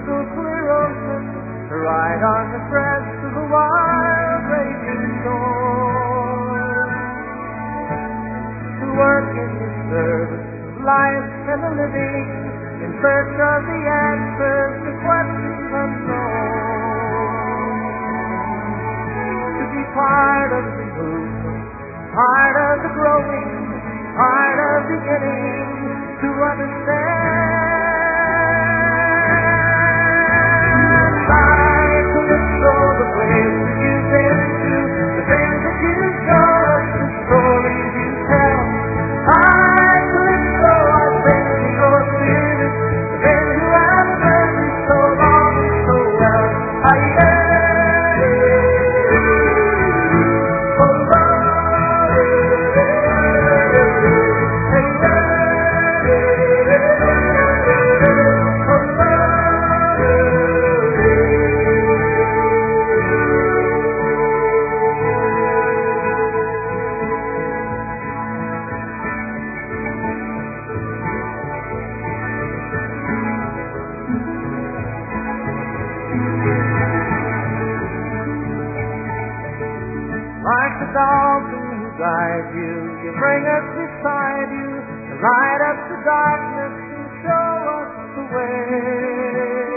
crystal clear ocean, to ride on the crest of the wild raging storm, to work in the service of life and the living, in search of the answers to questions unknown, to be part of the movement, part of the growing, part of beginning, to understand. Like to explore the places you've been to, the things that you show us, the stories you tell. Like to explore our faith in your spirit, the men who have served you so long and so well. Like the dolphin who guides you, you bring us beside you, to light up the darkness and show us the way.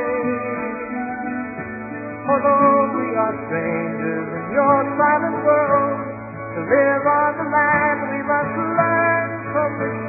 Although we are strangers in your silent world, to live on the land we must learn from the